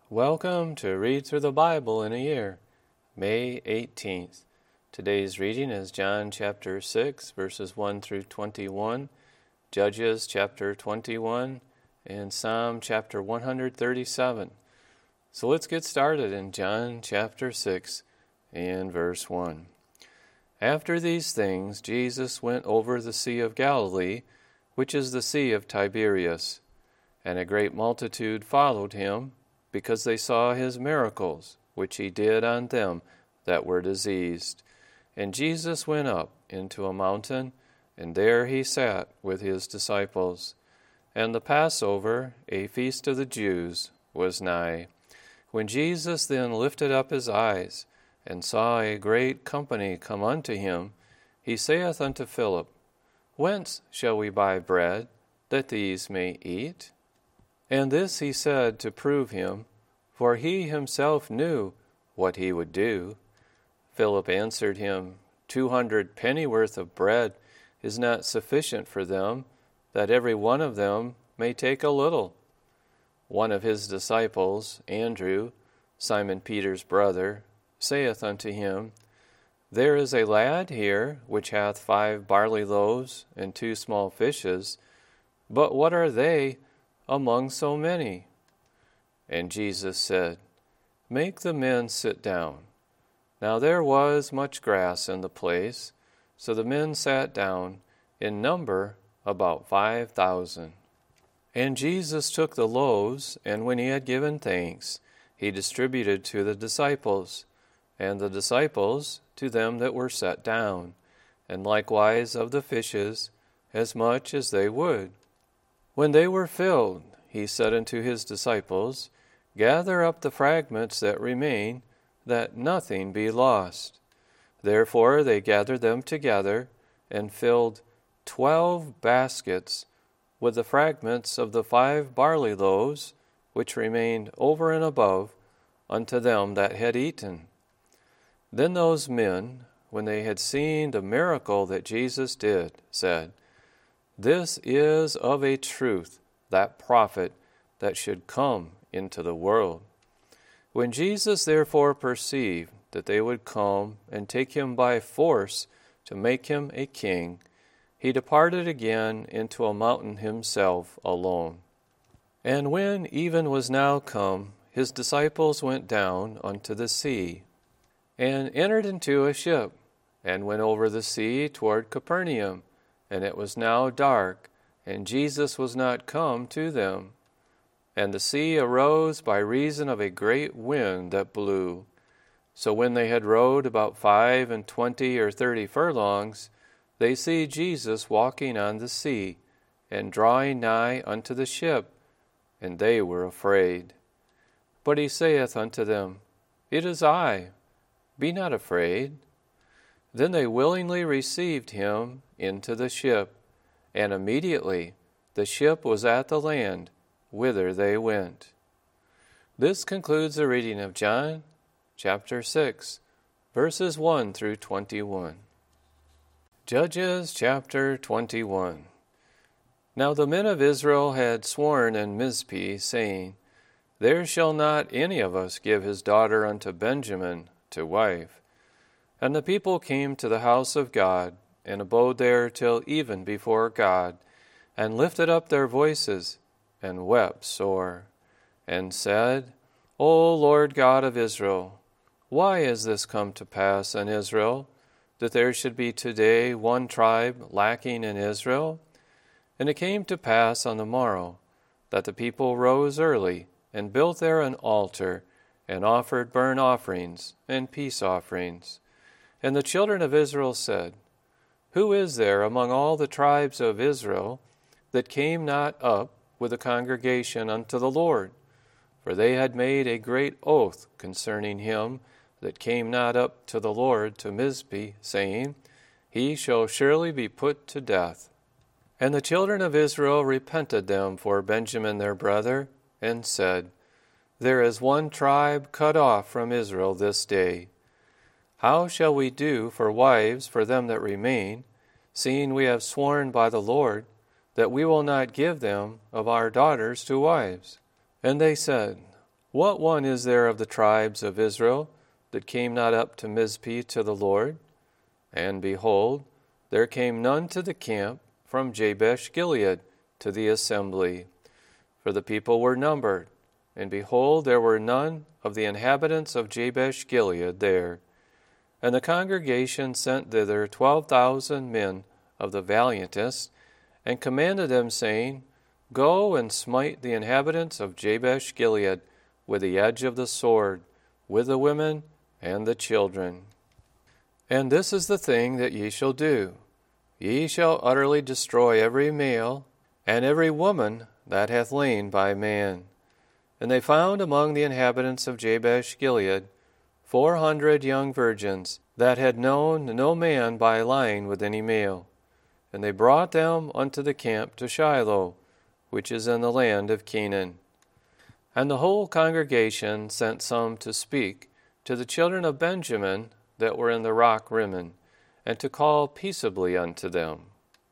Welcome to Read Through the Bible in a Year, May 18th. Today's reading is John chapter 6, verses 1 through 21, Judges chapter 21, and Psalm chapter 137. So let's get started in John chapter 6 and verse 1. After these things, Jesus went over the Sea of Galilee, which is the Sea of Tiberias, and a great multitude followed him, because they saw his miracles, which he did on them that were diseased. And Jesus went up into a mountain, and there he sat with his disciples. And the Passover, a feast of the Jews, was nigh. When Jesus then lifted up his eyes, and saw a great company come unto him, he saith unto Philip, Whence shall we buy bread, that these may eat? And this he said to prove him, for he himself knew what he would do. Philip answered him, 200 pennyworth of bread is not sufficient for them, that every one of them may take a little. One of his disciples, Andrew, Simon Peter's brother, saith unto him, There is a lad here which hath 5 barley loaves and 2 small fishes, but what are they among so many? And Jesus said, Make the men sit down. Now there was much grass in the place, so the men sat down, in number about 5,000. And Jesus took the loaves, and when he had given thanks, he distributed to the disciples, and the disciples to them that were set down, and likewise of the fishes, as much as they would. When they were filled, he said unto his disciples, Gather up the fragments that remain, that nothing be lost. Therefore they gathered them together, and filled 12 baskets with the fragments of the 5 barley loaves, which remained over and above unto them that had eaten. Then those men, when they had seen the miracle that Jesus did, said, This is of a truth that prophet that should come into the world. When Jesus therefore perceived that they would come and take him by force to make him a king, he departed again into a mountain himself alone. And when even was now come, his disciples went down unto the sea, and entered into a ship, and went over the sea toward Capernaum. And it was now dark, and Jesus was not come to them. And the sea arose by reason of a great wind that blew. So when they had rowed about 25 or 30 furlongs, they see Jesus walking on the sea, and drawing nigh unto the ship, and they were afraid. But he saith unto them, It is I, be not afraid. Then they willingly received him into the ship, and immediately the ship was at the land, whither they went. This concludes the reading of John chapter 6, verses 1 through 21. Judges chapter 21. Now the men of Israel had sworn in Mizpeh, saying, There shall not any of us give his daughter unto Benjamin to wife. And the people came to the house of God, and abode there till even before God, and lifted up their voices, and wept sore, and said, O Lord God of Israel, why is this come to pass in Israel, that there should be today one tribe lacking in Israel? And it came to pass on the morrow, that the people rose early, and built there an altar, and offered burnt offerings and peace offerings. And the children of Israel said, Who is there among all the tribes of Israel that came not up with the congregation unto the Lord? For they had made a great oath concerning him that came not up to the Lord to Mizpeh, saying, He shall surely be put to death. And the children of Israel repented them for Benjamin their brother, and said, There is one tribe cut off from Israel this day. How shall we do for wives for them that remain, seeing we have sworn by the Lord that we will not give them of our daughters to wives? And they said, What one is there of the tribes of Israel that came not up to Mizpeh to the Lord? And behold, there came none to the camp from Jabesh Gilead to the assembly. For the people were numbered, and behold, there were none of the inhabitants of Jabesh Gilead there. And the congregation sent thither 12,000 men of the valiantest, and commanded them, saying, Go and smite the inhabitants of Jabesh Gilead with the edge of the sword, with the women and the children. And this is the thing that ye shall do. Ye shall utterly destroy every male and every woman that hath lain by man. And they found among the inhabitants of Jabesh Gilead 400 young virgins that had known no man by lying with any male. And they brought them unto the camp to Shiloh, which is in the land of Canaan. And the whole congregation sent some to speak to the children of Benjamin that were in the rock Rimmon, and to call peaceably unto them.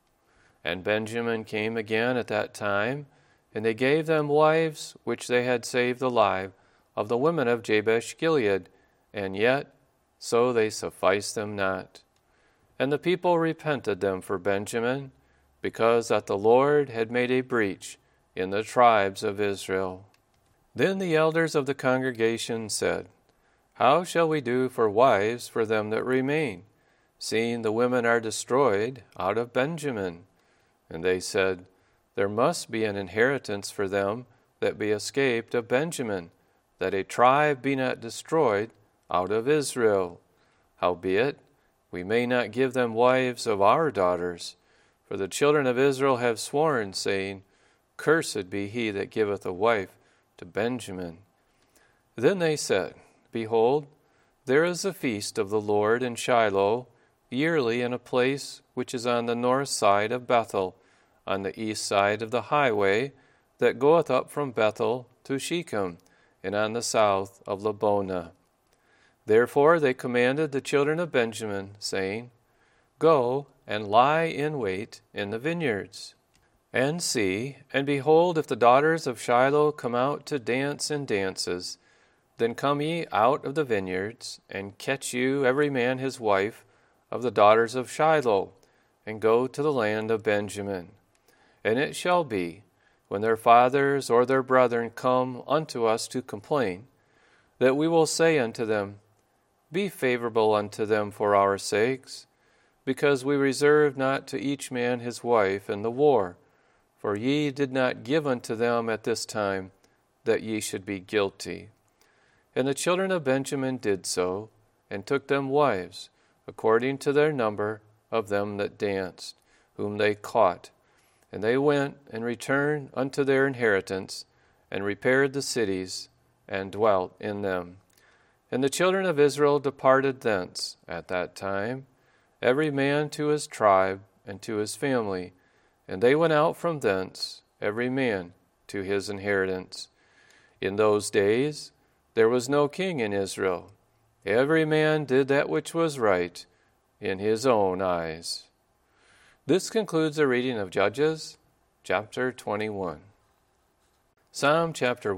And Benjamin came again at that time, and they gave them wives which they had saved alive of the women of Jabesh Gilead, and yet so they sufficed them not. And the people repented them for Benjamin, because that the Lord had made a breach in the tribes of Israel. Then the elders of the congregation said, How shall we do for wives for them that remain, seeing the women are destroyed out of Benjamin? And they said, There must be an inheritance for them that be escaped of Benjamin, that a tribe be not destroyed out of Israel. Howbeit, we may not give them wives of our daughters, for the children of Israel have sworn, saying, Cursed be he that giveth a wife to Benjamin. Then they said, Behold, there is a feast of the Lord in Shiloh, yearly in a place which is on the north side of Bethel, on the east side of the highway that goeth up from Bethel to Shechem, and on the south of Lebonah. Therefore they commanded the children of Benjamin, saying, Go and lie in wait in the vineyards. And see, and behold, if the daughters of Shiloh come out to dance in dances, then come ye out of the vineyards, and catch you every man his wife of the daughters of Shiloh, and go to the land of Benjamin. And it shall be, when their fathers or their brethren come unto us to complain, that we will say unto them, Be favorable unto them for our sakes, because we reserve not to each man his wife in the war, for ye did not give unto them at this time, that ye should be guilty. And the children of Benjamin did so, and took them wives, according to their number of them that danced, whom they caught. And they went and returned unto their inheritance, and repaired the cities, and dwelt in them. And the children of Israel departed thence at that time, every man to his tribe and to his family, and they went out from thence, every man to his inheritance. In those days there was no king in Israel. Every man did that which was right in his own eyes. This concludes the reading of Judges, chapter 21. Psalm chapter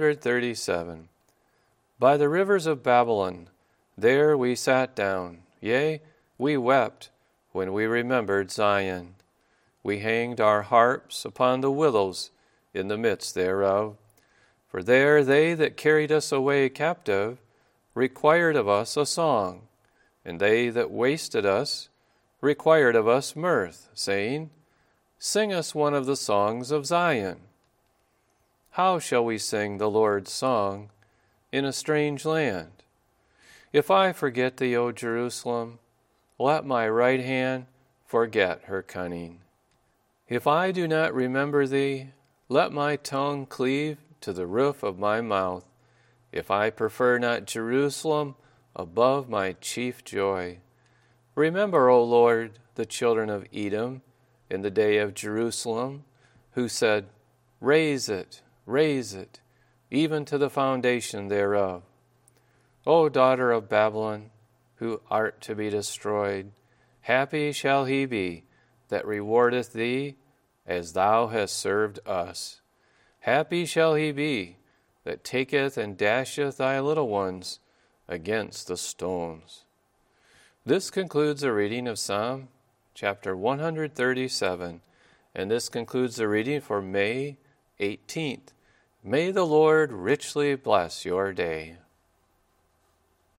137. By the rivers of Babylon, there we sat down, yea, we wept when we remembered Zion. We hanged our harps upon the willows in the midst thereof. For there they that carried us away captive required of us a song, and they that wasted us required of us mirth, saying, Sing us one of the songs of Zion. How shall we sing the Lord's song in a strange land? If I forget thee, O Jerusalem, let my right hand forget her cunning. If I do not remember thee, let my tongue cleave to the roof of my mouth. If I prefer not Jerusalem above my chief joy. Remember, O Lord, the children of Edom in the day of Jerusalem, who said, Raise it, even to the foundation thereof. O daughter of Babylon, who art to be destroyed, happy shall he be that rewardeth thee as thou hast served us. Happy shall he be that taketh and dasheth thy little ones against the stones. This concludes the reading of Psalm chapter 137, and this concludes the reading for May 18th. May the Lord richly bless your day.